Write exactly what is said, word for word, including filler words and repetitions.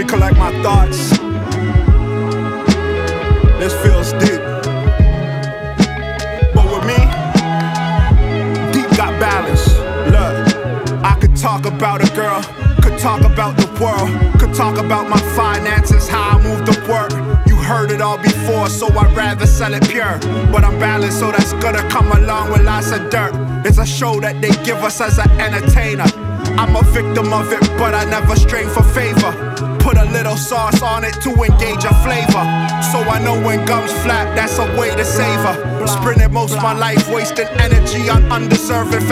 collect my thoughts. This feels deep, but with me, deep got balance. Look, I could talk about a girl, could talk about the world, could talk about my finances, how I move the work. You heard it all before, so I'd rather sell it pure. But I'm balanced, so that's gonna come along with lots of dirt. It's a show that they give us as an entertainer. I'm a victim of it, but I never strain for favor. Put a little sauce on it to engage a flavor. So I know when gums flat, that's a way to save her. Spending most of my life wasting energy on undeserving